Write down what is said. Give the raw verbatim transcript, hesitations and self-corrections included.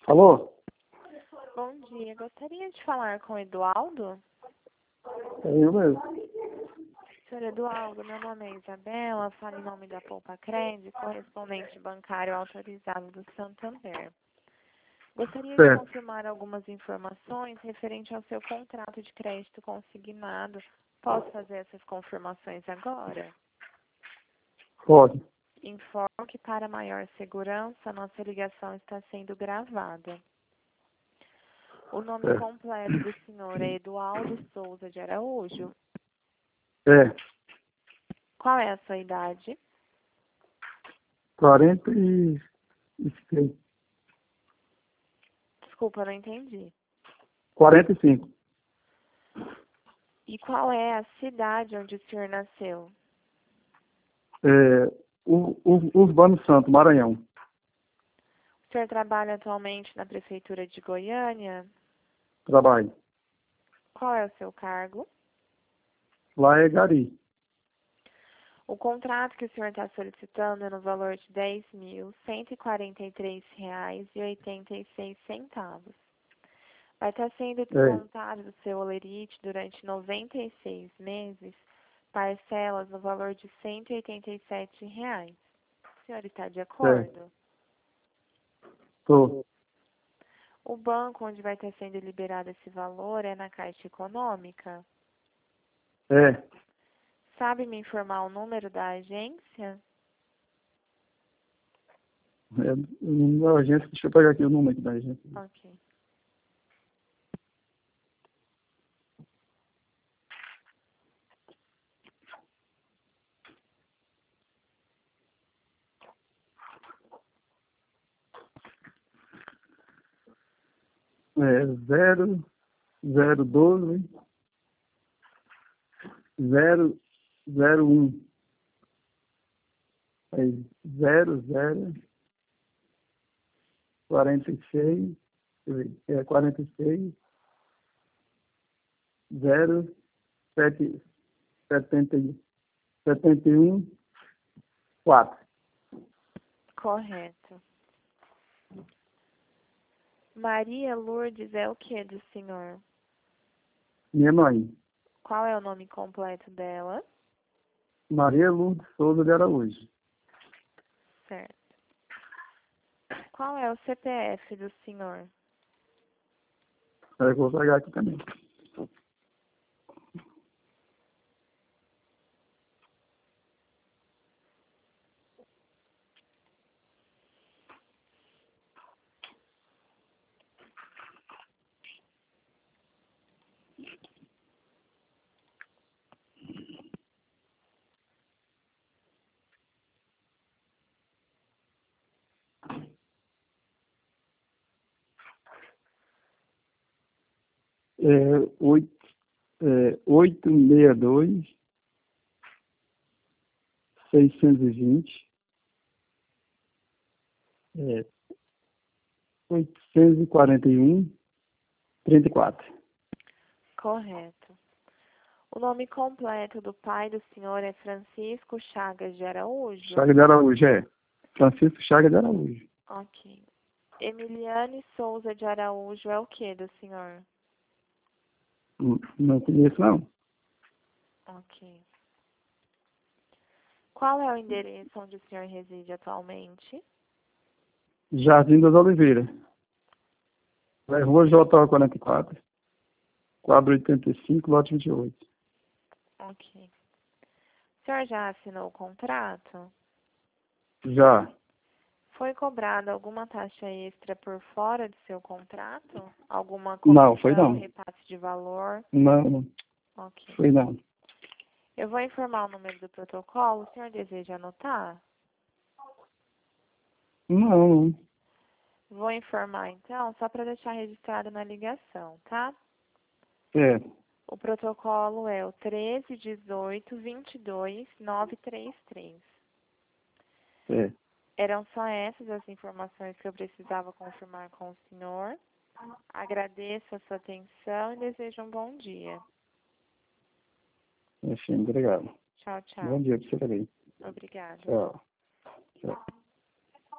Alô? Bom dia, gostaria de falar com o Eduardo? É eu mesmo. Senhor Eduardo, meu nome é Isabela, falo em nome da Poupa Crédito, correspondente bancário autorizado do Santander. Gostaria de Certo. confirmar algumas informações referente ao seu contrato de crédito consignado. Posso fazer essas confirmações agora? Pode. Informo que, para maior segurança, nossa ligação está sendo gravada. O nome É. completo do senhor é Eduardo Souza de Araújo. É. Qual é a sua idade? quarenta e seis. Desculpa, não entendi. quarenta e cinco. E qual é a cidade onde o senhor nasceu? É, Ur- Ur- Urbano Santo, Maranhão. O senhor trabalha atualmente na Prefeitura de Goiânia? Trabalho. Qual é o seu cargo? Lá é Gari. O contrato que o senhor está solicitando é no valor de dez mil cento e quarenta e três reais e oitenta e seis centavos. Vai estar sendo descontado do seu holerite durante noventa e seis meses, parcelas no valor de cento e oitenta e sete reais. O senhor está de acordo? Tô. O banco onde vai estar sendo liberado esse valor é na Caixa Econômica? É. Sabe me informar o número da agência? É o número da agência. Deixa eu pegar aqui o número aqui da agência. Ok. É zero, zero, doze, zero, zero, um. É zero, zero, quarenta e seis. É quarenta e seis, zero, sete, setenta, setenta e um, quatro. Correto. Maria Lourdes é o que do senhor? Minha mãe, Qual é o nome completo dela? Maria Lourdes Souza de Araújo. Certo. Qual é o C P F do senhor? Eu vou pegar aqui também. É oito, é, oito seis dois, seiscentos e vinte, é, oitocentos e quarenta e um, trinta e quatro. Correto. O nome completo do pai do senhor é Francisco Chagas de Araújo? Chaga de Araújo, é. Francisco Chaga de Araújo. Ok. Emiliane Souza de Araújo é o que do senhor? Não, não conheço, não. Ok. Qual é o endereço onde o senhor reside atualmente? Jardim das Oliveiras. É Rua J quarenta e quatro, quadro oitenta e cinco, lote vinte e oito. Ok. O senhor já assinou o contrato? Já. Foi cobrada alguma taxa extra por fora do seu contrato? Alguma Não, foi comissão, não. repasse de valor? Não, não Ok. foi não. Eu vou informar o número do protocolo. O senhor deseja anotar? Não, não. Vou informar então, só para deixar registrado na ligação, tá? É, O protocolo é o treze, dezoito, vinte e dois, novecentos e trinta e três. é. Eram só essas as informações que eu precisava confirmar com o senhor. Agradeço a sua atenção e desejo um bom dia. Enfim, obrigado. Tchau, Bom tchau. dia para você também. Obrigada. Tchau. Tchau.